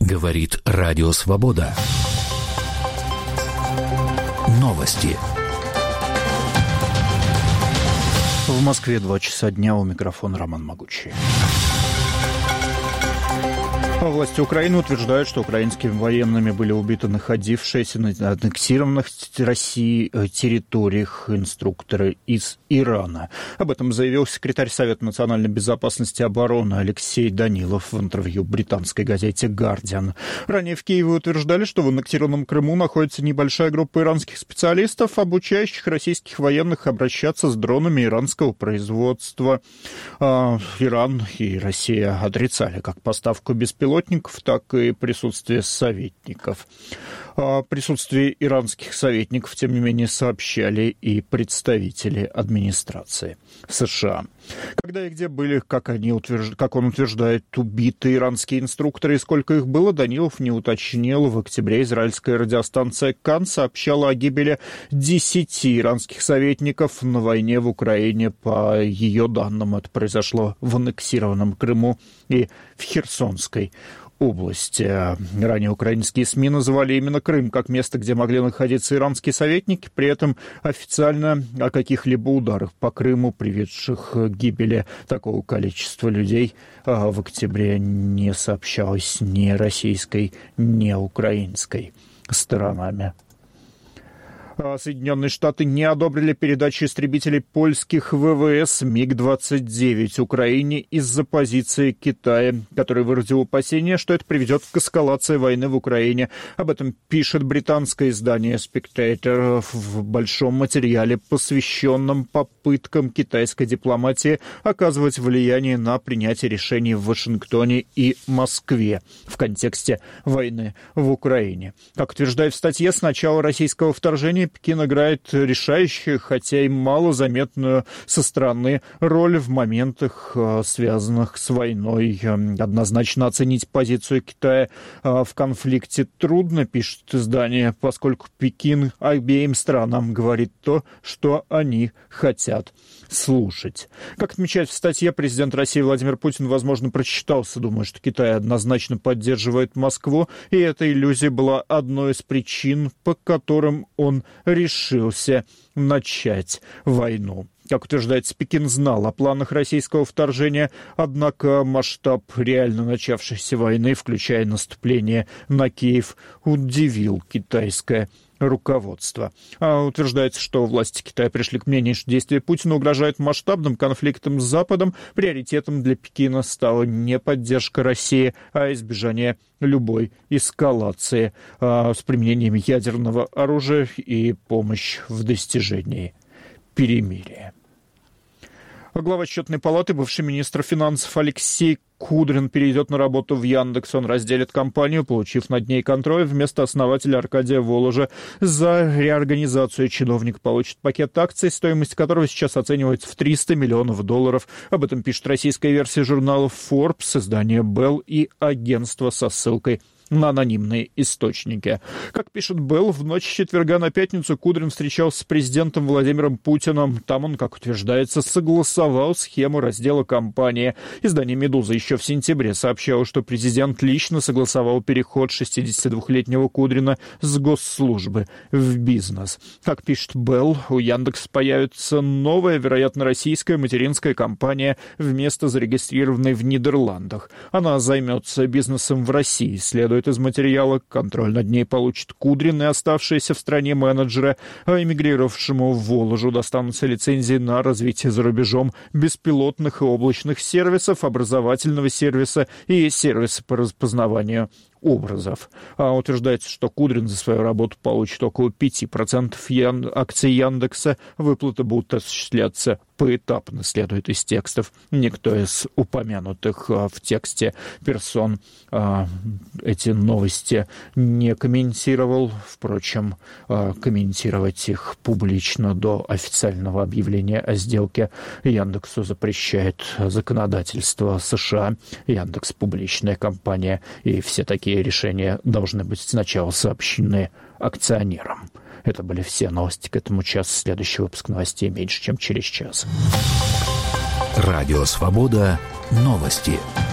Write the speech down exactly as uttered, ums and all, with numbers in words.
Говорит Радио Свобода. Новости. В Москве два часа дня, у микрофона Роман Могучий. Власти Украины утверждают, что украинскими военными были убиты находившиеся на аннексированных России территориях инструкторы из Ирана. Об этом заявил секретарь Совета национальной безопасности и обороны Алексей Данилов в интервью британской газете «Гардиан». Ранее в Киеве утверждали, что в аннексированном Крыму находится небольшая группа иранских специалистов, обучающих российских военных обращаться с дронами иранского производства. Иран и Россия отрицали как поставку беспилотников, так и присутствие советников. О присутствии иранских советников, тем не менее, сообщали и представители администрации США. Когда и где были, как, они утвержд... как он утверждает, убиты иранские инструкторы и сколько их было, Данилов не уточнил. В октябре израильская радиостанция «Кан» сообщала о гибели десяти иранских советников на войне в Украине. По ее данным, это произошло в аннексированном Крыму и в Херсонской области. Ранее украинские СМИ называли именно Крым как место, где могли находиться иранские советники. При этом официально о каких-либо ударах по Крыму, приведших к гибели такого количества людей, в октябре не сообщалось ни российской, ни украинской сторонами. Соединенные Штаты не одобрили передачу истребителей польских ВВС миг двадцать девять Украине из-за позиции Китая, который выразил опасения, что это приведет к эскалации войны в Украине. Об этом пишет британское издание Spectator в большом материале, посвященном попыткам китайской дипломатии оказывать влияние на принятие решений в Вашингтоне и Москве в контексте войны в Украине. Как утверждает в статье, с начала российского вторжения Пекин играет решающую, хотя и малозаметную со стороны роль в моментах, связанных с войной. Однозначно оценить позицию Китая в конфликте трудно, пишет издание, поскольку Пекин обеим странам говорит то, что они хотят слушать. Как отмечает в статье, президент России Владимир Путин, возможно, прочитался, думая, что Китай однозначно поддерживает Москву, и эта иллюзия была одной из причин, по которым он решился начать войну. Как утверждается, Пекин знал о планах российского вторжения, однако масштаб реально начавшейся войны, включая наступление на Киев, удивил китайское руководство. А утверждается, что власти Китая пришли к мнению, что действия Путина угрожают масштабным конфликтом с Западом. Приоритетом для Пекина стала не поддержка России, а избежание любой эскалации а, с применением ядерного оружия и помощь в достижении перемирия. Глава Счетной палаты, бывший министр финансов Алексей Кудрин перейдет на работу в Яндекс. Он разделит компанию, получив над ней контроль, вместо основателя Аркадия Воложа. За реорганизацию чиновник получит пакет акций, стоимость которого сейчас оценивается в триста миллионов долларов. Об этом пишет российская версия журнала Forbes, издание Bell и агентство со ссылкой на анонимные источники. Как пишет Белл, в ночь с четверга на пятницу Кудрин встречался с президентом Владимиром Путиным. Там он, как утверждается, согласовал схему раздела компании. Издание «Медуза» еще в сентябре сообщало, что президент лично согласовал переход шестидесятидвухлетнего Кудрина с госслужбы в бизнес. Как пишет Белл, у Яндекс появится новая, вероятно, российская материнская компания вместо зарегистрированной в Нидерландах. Она займется бизнесом в России, следует из материала. Контроль над ней получит Кудрин и оставшиеся в стране менеджеры, а эмигрировавшему в Воложу достанутся лицензии на развитие за рубежом беспилотных и облачных сервисов, образовательного сервиса и сервиса по распознаванию образов. А утверждается, что Кудрин за свою работу получит около пяти процентов ян... акций Яндекса. Выплаты будут осуществляться поэтапно, следует из текстов. Никто из упомянутых а, в тексте персон а, эти новости не комментировал. Впрочем, а, комментировать их публично до официального объявления о сделке Яндексу запрещает законодательство США. Яндекс — публичная компания, и все такие решения должны быть сначала сообщены акционерам. Это были все новости к этому часу. Следующий выпуск новостей меньше, чем через час. Радио «Свобода». Новости.